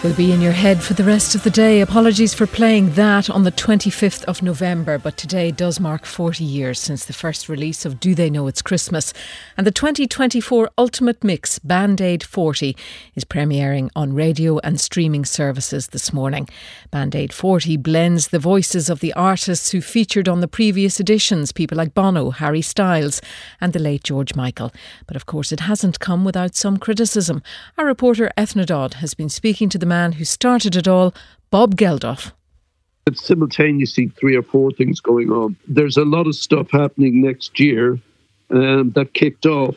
will be in your head for the rest of the day. Apologies for playing that on the 25th of November, but today does mark 40 years since the first release of Do They Know It's Christmas? And the 2024 Ultimate Mix Band-Aid 40 is premiering on radio and streaming services this morning. Band-Aid 40 blends the voices of the artists who featured on the previous editions, people like Bono, Harry Styles and the late George Michael. But of course it hasn't come without some criticism. Our reporter Ethna Dodd has been speaking to the man who started it all, Bob Geldof. It's simultaneously 3 or 4 things going on. There's a lot of stuff happening next year that kicked off.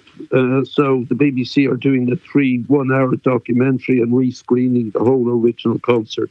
So the BBC are doing a 3 one-hour documentary and rescreening the whole original concert.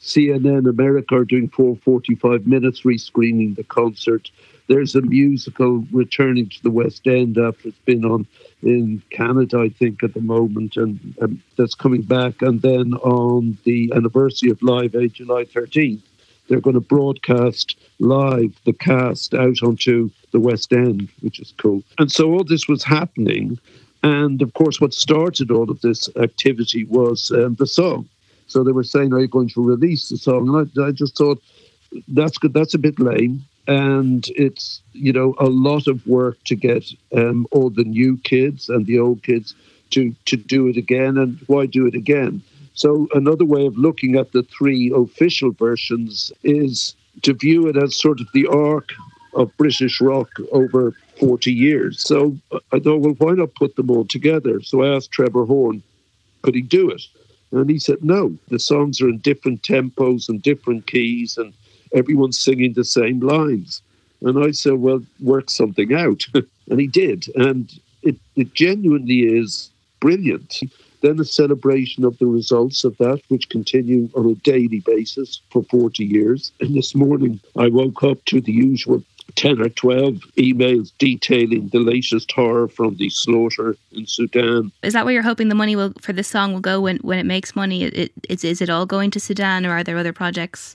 CNN America are doing 4 45 minutes rescreening the concert. There's a musical returning to the West End after it's been on in Canada, I think, at the moment, and that's coming back. And then on the anniversary of Live Aid, July 13th, they're going to broadcast live the cast out onto the West End, which is cool. And so all this was happening. And of course, what started all of this activity was the song. So they were saying, are you going to release the song? And I just thought, that's good. That's a bit lame. And it's, you know, a lot of work to get all the new kids and the old kids to do it again. And why do it again? So another way of looking at the 3 official versions is to view it as sort of the arc of British rock over 40 years. So I thought, well, why not put them all together? So I asked Trevor Horn, could he do it? And he said, no, the songs are in different tempos and different keys and everyone's singing the same lines. And I said, well, work something out. And he did. And it genuinely is brilliant. Then a celebration of the results of that, which continue on a daily basis for 40 years. And this morning, I woke up to the usual 10 or 12 emails detailing the latest horror from the slaughter in Sudan. Is that where you're hoping the money for this song will go when it makes money? Is it all going to Sudan, or are there other projects?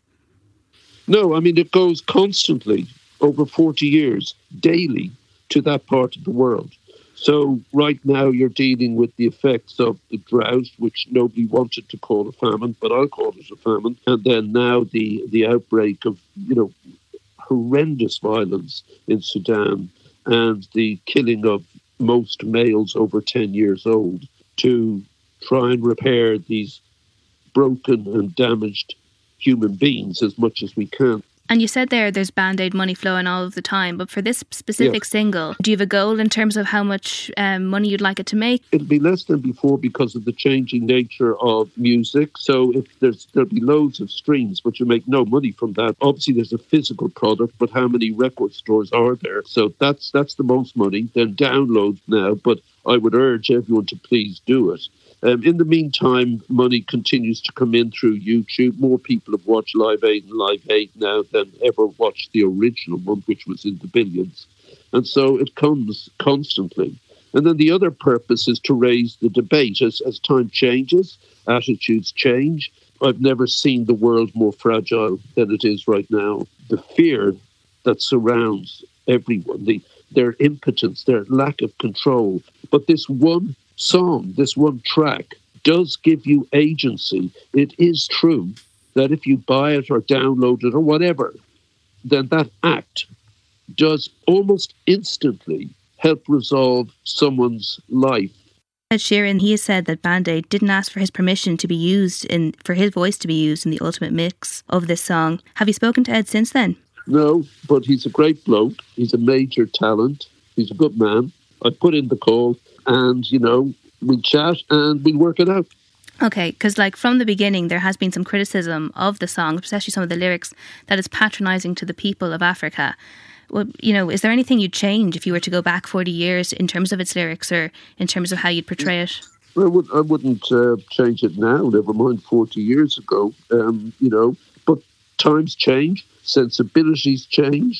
No, I mean, it goes constantly over 40 years, daily, to that part of the world. So right now you're dealing with the effects of the drought, which nobody wanted to call a famine, but I'll call it a famine. And then now the outbreak of, you know, horrendous violence in Sudan and the killing of most males over 10 years old to try and repair these broken and damaged human beings as much as we can. And you said there's Band-Aid money flowing all of the time, but for this specific single, do you have a goal in terms of how much money you'd like it to make? It'll be less than before because of the changing nature of music. So if there'll be loads of streams, but you make no money from that. Obviously, there's a physical product, but how many record stores are there? So that's the most money. Then downloads now, but I would urge everyone to please do it. In the meantime, money continues to come in through YouTube. More people have watched Live Aid and Live Aid now than ever watched the original one, which was in the billions. And so it comes constantly. And then the other purpose is to raise the debate. As time changes, attitudes change. I've never seen the world more fragile than it is right now. The fear that surrounds everyone, their impotence, their lack of control. But this one song, this one track, does give you agency. It is true that if you buy it or download it or whatever, then that act does almost instantly help resolve someone's life. Ed Sheeran, he has said that Band-Aid didn't ask for his permission to be used for his voice to be used in the ultimate mix of this song. Have you spoken to Ed since then? No, but he's a great bloke. He's a major talent. He's a good man. I put in the call. And, you know, we chat and we work it out. Okay, because like from the beginning, there has been some criticism of the song, especially some of the lyrics, that is patronising to the people of Africa. Well, you know, is there anything you'd change if you were to go back 40 years in terms of its lyrics or in terms of how you'd portray it? I wouldn't change it now, never mind 40 years ago, you know. But times change, sensibilities change.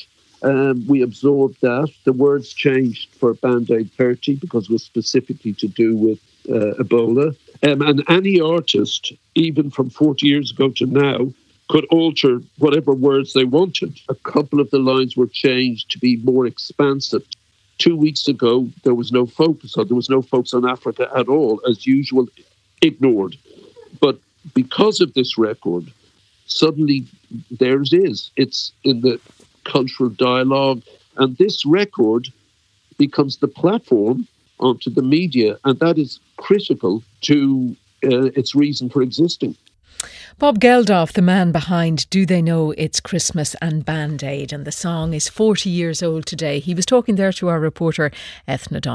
We absorbed that. The words changed for Band-Aid 30 because it was specifically to do with Ebola. And any artist, even from 40 years ago to now, could alter whatever words they wanted. A couple of the lines were changed to be more expansive. 2 weeks ago, there was no focus on Africa at all, as usual, ignored. But because of this record, suddenly theirs is. It's in the cultural dialogue, and this record becomes the platform onto the media, and that is critical to its reason for existing. Bob Geldof, the man behind Do They Know It's Christmas and Band Aid, and the song is 40 years old today. He was talking there to our reporter Ethna Don.